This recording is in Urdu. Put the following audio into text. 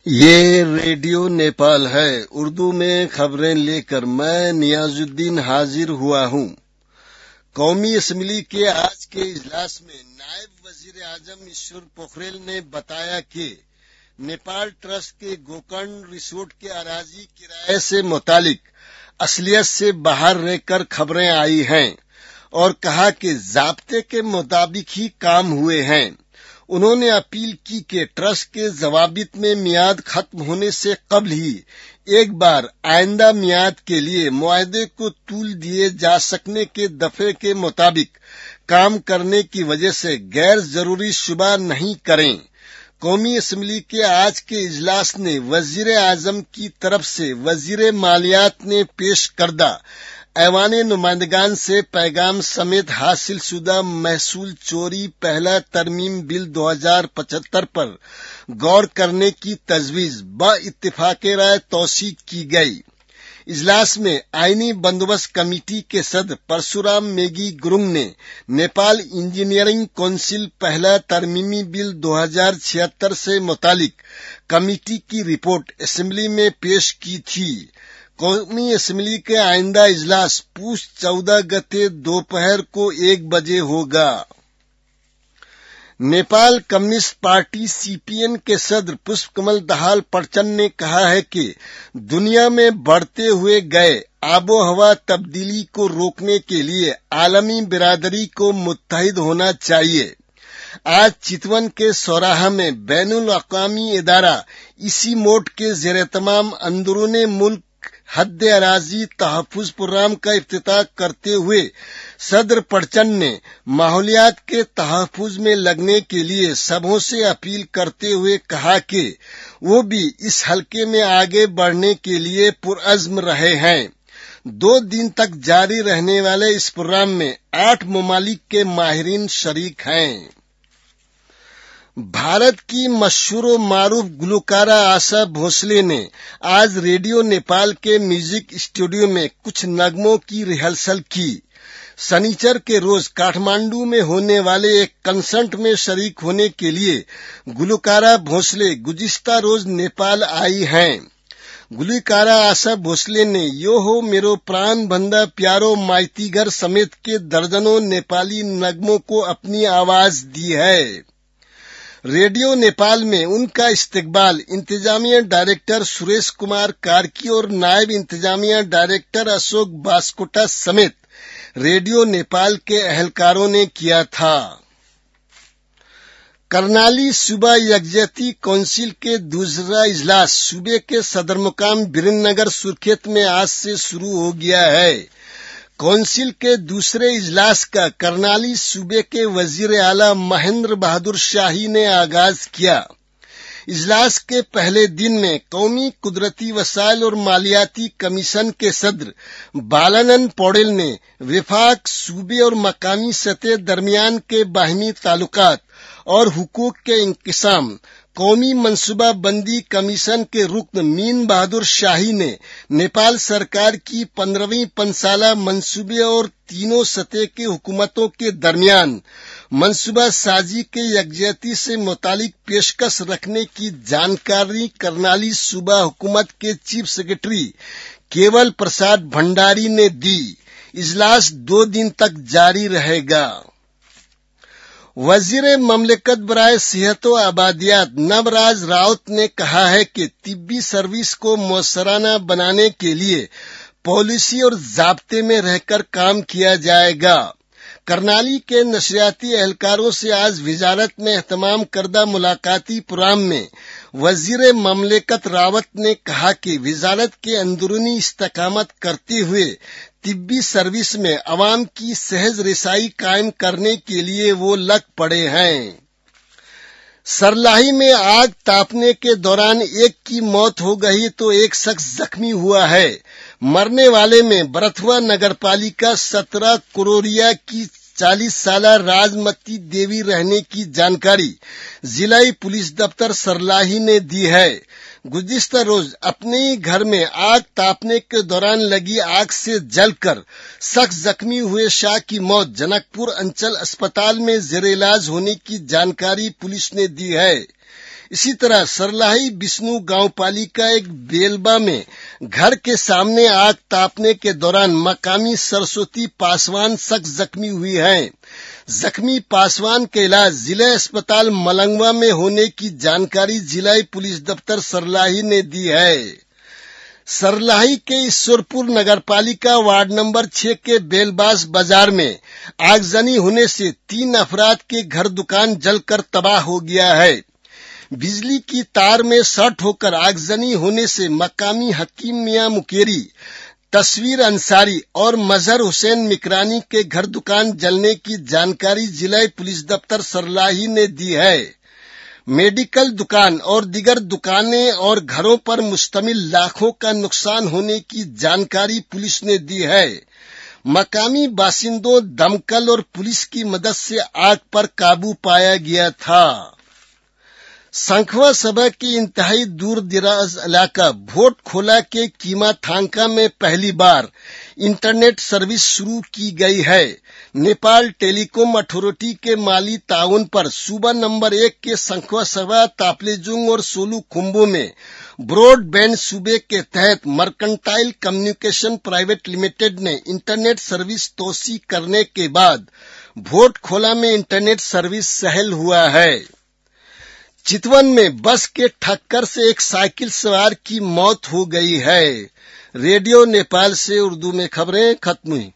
یہ ریڈیو نیپال ہے۔ اردو میں خبریں لے کر میں نیاز الدین حاضر ہوا ہوں۔ قومی اسمبلی کے آج کے اجلاس میں نائب وزیر اعظم ایشور پوکھریل نے بتایا کہ نیپال ٹرسٹ کے گوکرن ریسورٹ کے اراضی کرائے سے متعلق اصلیت سے باہر رہ کر خبریں آئی ہیں اور کہا کہ ضابطے کے مطابق ہی کام ہوئے ہیں۔ انہوں نے اپیل کی کہ ٹرسٹ کے ضوابط میں میعاد ختم ہونے سے قبل ہی ایک بار آئندہ میعاد کے لیے معاہدے کو طول دیے جا سکنے کے دفعے کے مطابق کام کرنے کی وجہ سے غیر ضروری شبہ نہیں کریں۔ قومی اسمبلی کے آج کے اجلاس نے وزیر اعظم کی طرف سے وزیر مالیات نے پیش کردہ ایوان نمائندگان سے پیغام سمیت حاصل شدہ محصول چوری پہلا ترمیم بل 2075 پر غور کرنے کی تجویز با اتفاق رائے توثیق کی گئی۔ اجلاس میں آئینی بندوبست کمیٹی کے صدر پرشورام میگھی گرونگ نے نیپال انجینئرنگ کونسل پہلا ترمیمی بل 2076 سے متعلق کمیٹی کی رپورٹ اسمبلی میں پیش کی تھی۔ قومی اسمبلی کے آئندہ اجلاس پوش 14 گتے دوپہر کو 1 بجے ہوگا۔ نیپال کمیونسٹ پارٹی CPN کے صدر پشپ کمل دہال پرچند نے کہا ہے کہ دنیا میں بڑھتے ہوئے گئے آب و ہوا تبدیلی کو روکنے کے لیے عالمی برادری کو متحد ہونا چاہیے۔ آج چتون کے سوراہا میں بین الاقوامی ادارہ اسی موڈ کے زیر اہتمام اندرون ملک حد اراضی تحفظ پروگرام کا افتتاح کرتے ہوئے صدر پرچند نے ماحولیات کے تحفظ میں لگنے کے لیے سبھوں سے اپیل کرتے ہوئے کہا کہ وہ بھی اس حلقے میں آگے بڑھنے کے لیے پرعزم رہے ہیں۔ 2 دن تک جاری رہنے والے اس پروگرام میں 8 ممالک کے ماہرین شریک ہیں۔ بھارت کی مشہور و معروف گلوکارہ آشا بھونسلے نے آج ریڈیو نیپال کے میوزک اسٹوڈیو میں کچھ نغموں کی ریہرسل کی۔ سنیچر کے روز کاٹھمانڈو میں ہونے والے ایک کنسرٹ میں شریک ہونے کے لیے گلوکارہ بھونسلے گزشتہ روز نیپال آئی ہیں۔ گلوکارہ آشا بھونسلے نے یو ہو میرو پران بندھا پیارو مائتی گھر سمیت کے درجنوں نیپالی نغموں کو اپنی آواز دی ہے۔ ریڈیو نیپال میں ان کا استقبال انتظامیہ ڈائریکٹر سریش کمار کارکی اور نائب انتظامیہ ڈائریکٹر اشوک باسکوٹا سمیت ریڈیو نیپال کے اہلکاروں نے کیا تھا۔ کرنالی صوبہ یکجہتی کونسل کے دوسرا اجلاس صوبے کے صدر مقام برین نگر سرکھیت میں آج سے شروع ہو گیا ہے۔ کونسل کے دوسرے اجلاس کا کرنالی صوبے کے وزیر اعلیٰ مہندر بہادر شاہی نے آغاز کیا۔ اجلاس کے پہلے دن میں قومی قدرتی وسائل اور مالیاتی کمیشن کے صدر بالانند پوڈیل نے وفاق، صوبے اور مقامی سطح درمیان کے باہمی تعلقات اور حقوق کے انقسام قومی منصوبہ بندی کمیشن کے رکن مین بہادر شاہی نے نیپال سرکار کی 15ویں پنچالہ منصوبے اور تینوں سطح کے حکومتوں کے درمیان منصوبہ سازی کے یکجہتی سے متعلق پیشکش رکھنے کی جانکاری کرنالی صوبہ حکومت کے چیف سیکرٹری کیول پرساد بھنڈاری نے دی۔ اجلاس 2 دن تک جاری رہے گا۔ وزیر مملکت برائے صحت و آبادیات نوراج راؤت نے کہا ہے کہ طبی سروس کو مؤثرانہ بنانے کے لیے پالیسی اور ضابطے میں رہ کر کام کیا جائے گا۔ کرنالی کے نشریاتی اہلکاروں سے آج وزارت میں اہتمام کردہ ملاقاتی پروگرام میں وزیر مملکت راوت نے کہا کہ وزارت کے اندرونی استحکامات کرتے ہوئے طبی سروس میں عوام کی سہج رسائی قائم کرنے کے لیے وہ لگ پڑے ہیں۔ سرلاہی میں آگ تاپنے کے دوران ایک کی موت ہو گئی تو ایک شخص زخمی ہوا ہے۔ مرنے والے میں برتھوا نگر پالیکا 17 کروریا کی 40 سالہ راجمتی دیوی رہنے کی جانکاری ضلع پولیس دفتر سرلاہی نے دی ہے۔ گزشتہ روز اپنے ہی گھر میں آگ تاپنے کے دوران لگی آگ سے جل کر شخص زخمی ہوئے شاہ کی موت جنک پور انچل اسپتال میں زیر علاج ہونے کی جانکاری پولیس نے دی ہے۔ इसी तरह सरलाही बिष्णु गांव पालिका एक बेलबा में घर के सामने आग तापने के दौरान मकामी सरस्वती पासवान शख्स जख्मी हुई है। जख्मी पासवान का इलाज जिला अस्पताल मलंगवा में होने की जानकारी जिला पुलिस दफ्तर सरलाही ने दी है। सरलाही के ईश्वरपुर नगरपालिका वार्ड नंबर 6 के बेलबास बाजार में आगजनी होने से 3 अफराद के घर दुकान जलकर तबाह हो गया है। बिजली की तार में शॉर्ट होकर आगजनी होने से मकामी हकीम मियां मुकेरी, तस्वीर अंसारी और मजहर हुसैन मिकरानी के घर दुकान जलने की जानकारी जिला पुलिस दफ्तर सरलाही ने दी है। मेडिकल दुकान और दीगर दुकानें और घरों पर मुश्तमिल लाखों का नुकसान होने की जानकारी पुलिस ने दी है। मकामी बासिंदों, दमकल और पुलिस की मदद से आग पर काबू पाया गया था। संखवा सभा के इंतहाई दूर दराज इलाका भोट खोला के कीमा थांका में पहली बार इंटरनेट सर्विस शुरू की गई है। नेपाल टेलीकॉम अथॉरिटी के माली ताउन पर सूबा नंबर 1 के संखवा सभा, ताप्लेजुंग और सोलू खुम्बू में ब्रॉडबैंड सूबे के तहत मर्केंटाइल कम्युनिकेशन प्राइवेट लिमिटेड ने इंटरनेट सर्विस तोसी करने के बाद भोट खोला में इंटरनेट सर्विस सहल हुआ है। चितवन में बस के ठक्कर से एक साइकिल सवार की मौत हो गई है। रेडियो नेपाल से उर्दू में खबरें खत्म हुई।